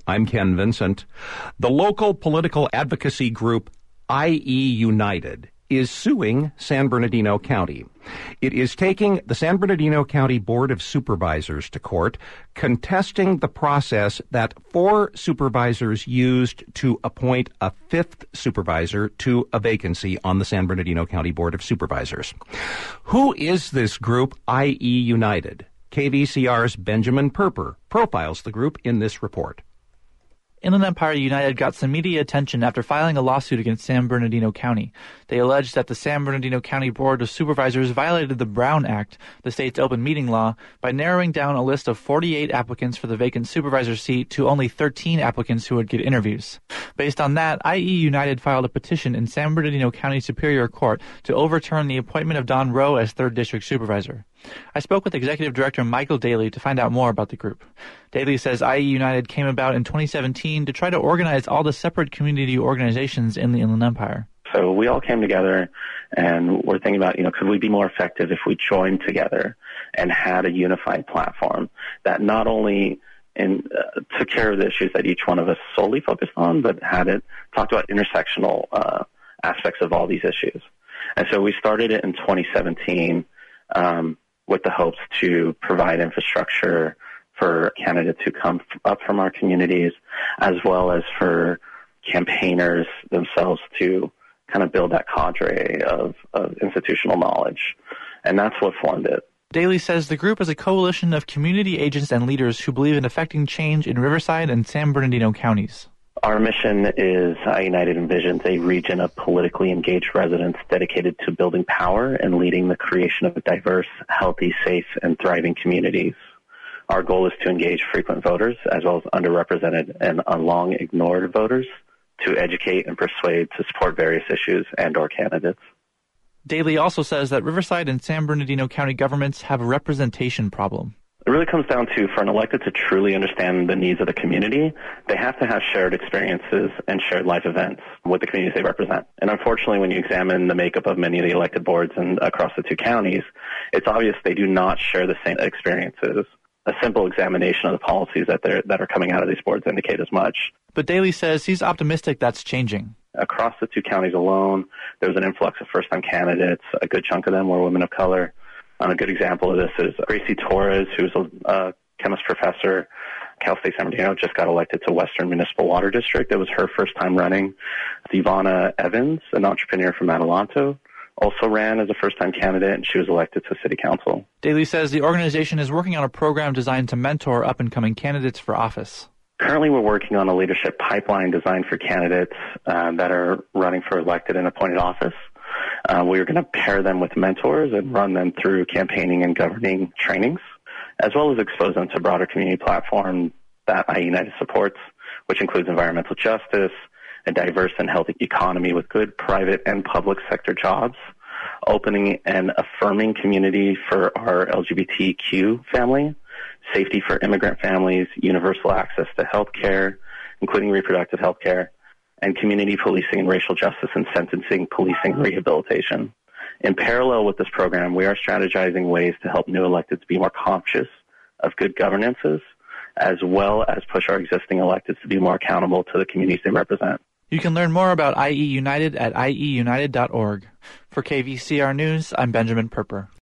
I'm Ken Vincent. The local political advocacy group IE United is suing San Bernardino County. It is taking the San Bernardino County Board of Supervisors to court, contesting the process that 4 supervisors used to appoint a 5th supervisor to a vacancy on the San Bernardino County Board of Supervisors. Who is this group, IE United? KVCR's Benjamin Perper profiles the group in this report. Inland Empire United got some media attention after filing a lawsuit against San Bernardino County. They alleged that the San Bernardino County Board of Supervisors violated the Brown Act, the state's open meeting law, by narrowing down a list of 48 applicants for the vacant supervisor seat to only 13 applicants who would get interviews. Based on that, IE United filed a petition in San Bernardino County Superior Court to overturn the appointment of Don Rowe as 3rd District Supervisor. I spoke with Executive Director Michael Daly to find out more about the group. Daly says IE United came about in 2017 to try to organize all the separate community organizations in the Inland Empire. So we all came together and we're thinking about, could we be more effective if we joined together and had a unified platform that not only took care of the issues that each one of us solely focused on, but talked about intersectional aspects of all these issues. And so we started it in 2017 with the hopes to provide infrastructure for candidates who come up from our communities, as well as for campaigners themselves to kind of build that cadre of institutional knowledge. And that's what formed it. Daly says the group is a coalition of community agents and leaders who believe in effecting change in Riverside and San Bernardino counties. Our mission is United envisions a region of politically engaged residents dedicated to building power and leading the creation of diverse, healthy, safe, and thriving communities. Our goal is to engage frequent voters as well as underrepresented and long ignored voters to educate and persuade to support various issues and/or candidates. Daly also says that Riverside and San Bernardino County governments have a representation problem. It really comes down to, for an elected to truly understand the needs of the community, they have to have shared experiences and shared life events with the communities they represent. And unfortunately, when you examine the makeup of many of the elected boards across the 2 counties, it's obvious they do not share the same experiences. A simple examination of the policies that are coming out of these boards indicate as much. But Daly says he's optimistic that's changing. Across the 2 counties alone, there was an influx of first-time candidates. A good chunk of them were women of color. A good example of this is Gracie Torres, who's a chemist professor, Cal State San Bernardino, just got elected to Western Municipal Water District. It was her first time running. Ivana Evans, an entrepreneur from Adelanto, also ran as a first-time candidate, and she was elected to City Council. Daly says the organization is working on a program designed to mentor up-and-coming candidates for office. Currently, we're working on a leadership pipeline designed for candidates that are running for elected and appointed office. We are going to pair them with mentors and run them through campaigning and governing trainings, as well as expose them to a broader community platform that IE United supports, which includes environmental justice, a diverse and healthy economy with good private and public sector jobs, opening and affirming community for our LGBTQ family, safety for immigrant families, universal access to health care, including reproductive health care, and community policing and racial justice and sentencing, policing, and rehabilitation. In parallel with this program, we are strategizing ways to help new electeds be more conscious of good governances, as well as push our existing electeds to be more accountable to the communities they represent. You can learn more about IE United at ieunited.org. For KVCR News, I'm Benjamin Perper.